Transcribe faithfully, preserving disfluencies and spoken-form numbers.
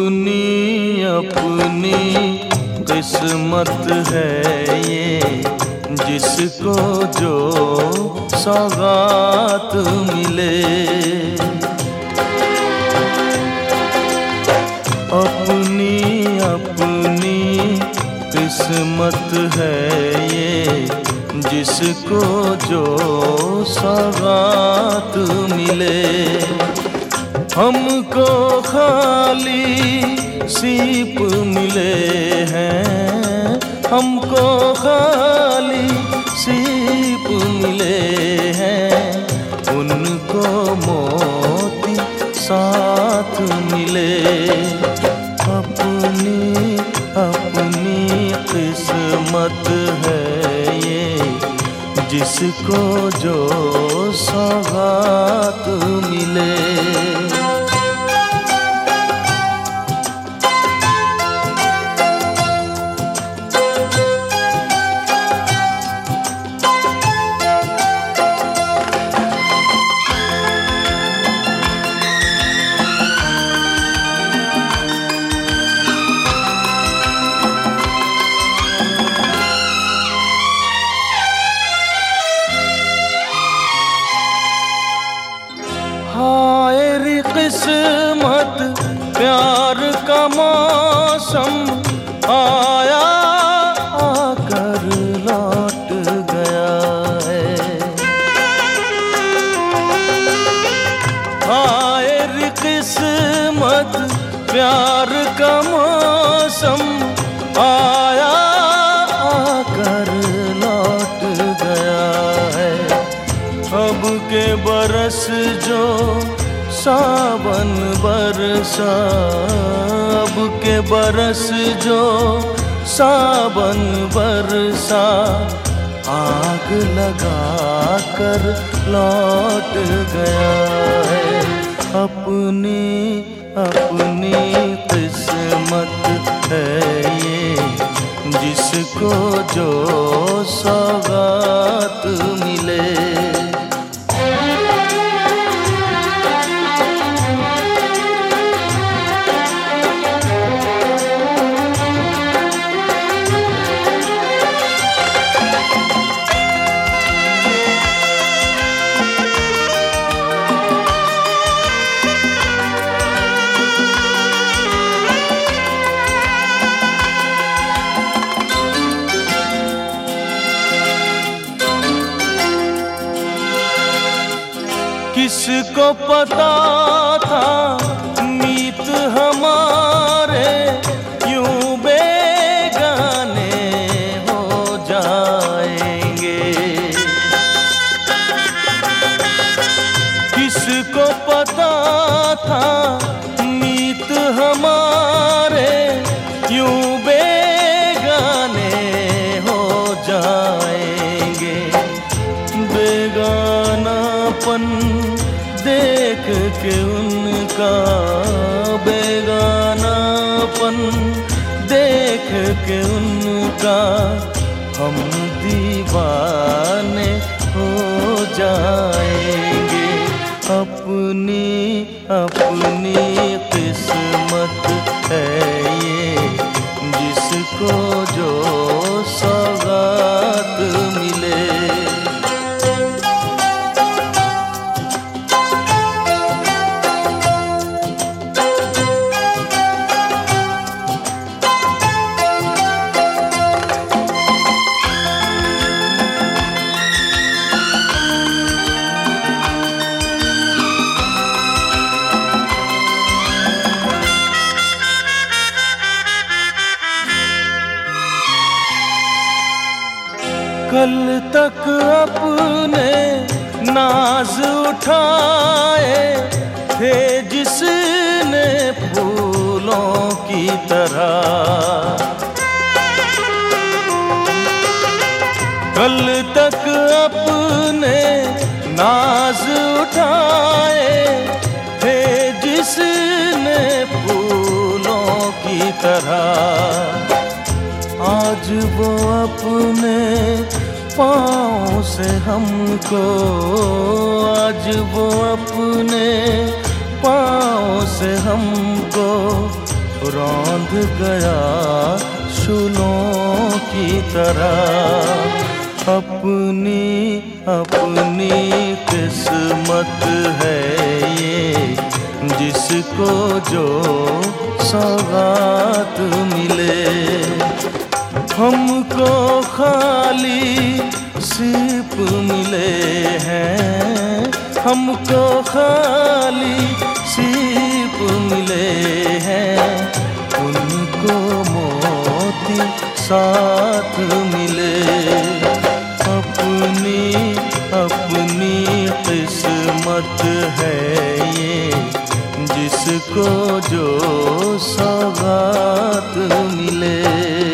अपनी अपनी किस्मत है ये, जिसको जो सौगात मिले। अपनी अपनी किस्मत है ये, जिसको जो सौगात मिले। हमको खाली सीप मिले हैं, हमको खाली सीप मिले हैं, उनको मोती साथ मिले। अपनी अपनी किस्मत है ये, जिसको जो सौगात मिले। हाय रे किस्मत, प्यार का मौसम आया आकर लौट गया है। हाय रे किस्मत, प्यार का मौसम आया आकर लौट गया है। अब के बरस जो सावन बरसा, अब के बरस जो सावन बरसा, आग लगा कर लौट गया है। अपनी अपनी किस्मत है ये, जिसको जो सौगात मिले। किसको पता था मीत हमारे यूं बेगाने हो जाएंगे। किसको पता था मीत हमारे यूं बेगाने हो जाएंगे। बेगानापन देख के उनका, बेगानापन देख के उनका, हम दीवाने हो जाएंगे। अपनी अपनी किस्मत है ये, जिसको जो सौगात मिले। कल तक अपने नाज उठाए थे जिसने फूलों की तरह। कल तक अपने नाज उठाए थे जिसने फूलों की तरह। आज वो अपने पाँव से हमको, आज वो अपने पाँव से हमको रौंद गया शूलों की तरह। अपनी अपनी किस्मत है ये, जिसको जो सौगात मिले। हमको खाली सीप मिले हैं, हमको खाली सीप मिले हैं, उनको मोती साथ मिले। अपनी अपनी किस्मत है ये, जिसको जो सौगात मिले।